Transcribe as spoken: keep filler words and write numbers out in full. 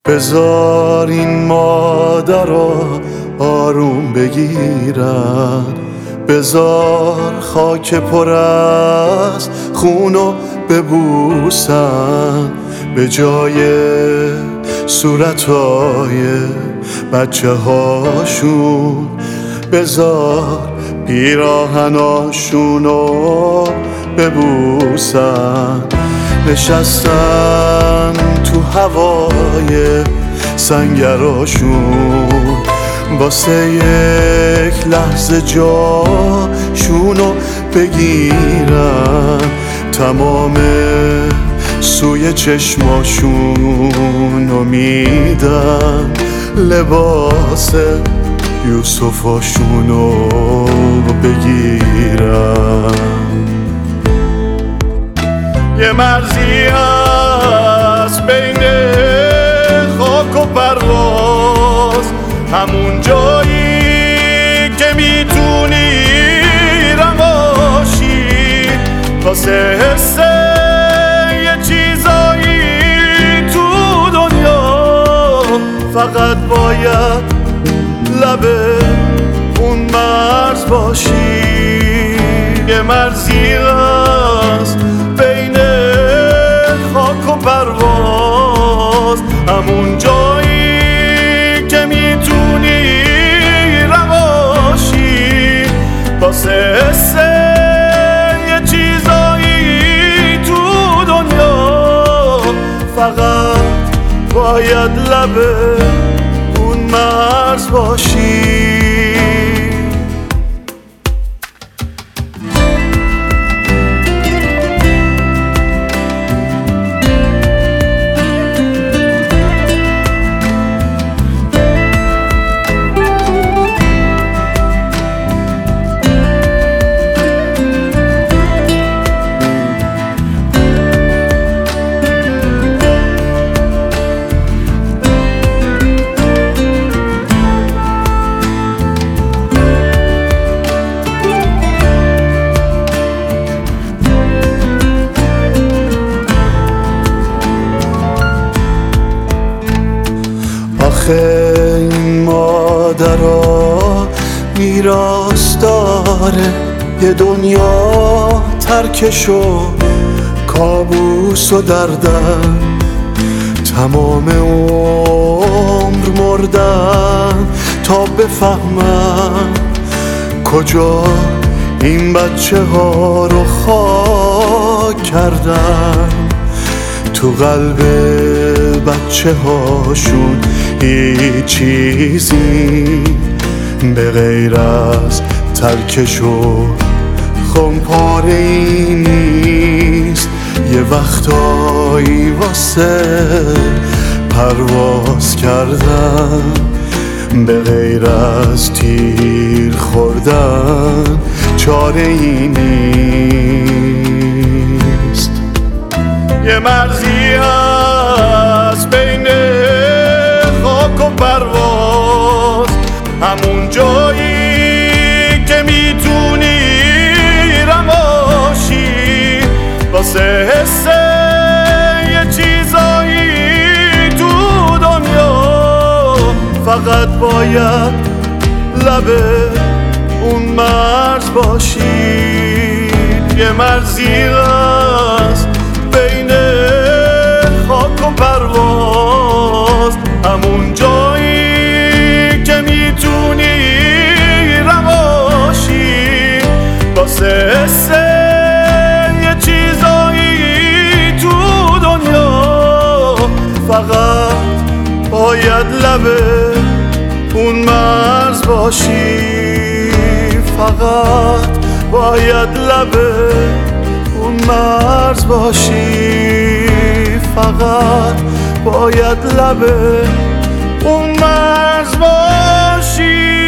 بذار این مادرها آروم بگیرن، بذار خاک پر از خونو ببوسن، به جای صورتهای بچه هاشون بذار پیراهناشونو ببوسن. نشستن تو هوای سنگراشون واسه یک لحظه جاشونو بگیرن، تمام سوی چشماشونو میدن، لباس یوسفاشونو بگیرن. یه مرزی هست بین خاک و پرواز، همون جایی که میتونی رماشی واسه حس یه چیزایی تو دنیا، فقط باید لب اون مرز باشی. یه مرزی هست بین خاک و پرواز، همون جایی که میتونی رواشی واسه حس یه چیزایی تو دنیا، فقط باید لب اون مرز باشی. این مادرها میراث داره یه دنیا ترکش و کابوس و دردن، تمام عمر مردن تا بفهمن کجا این بچه ها رو خاک کردن. تو قلب بچه هاشون هیچ چیزی به غیر از ترکش و خمپاره ای نیست. یه وقتایی واسه پرواز کردن به غیر از تیر خوردن چاره ای نیست. یه مرزی هست بین خاک و پرواز، همون جایی که میتونی رماشی واسه حس یه چیزایی تو دنیا، فقط باید لب اون مرز باشی. یه مرزی هست بین خاک و پرواز، همون جایی که میتونی رواشی واسه حس یه چیزایی تو دنیا، فقط باید لب اون مرز باشی، فقط باید لب اون مرز باشی، فقط باید لب اون مرز باشی.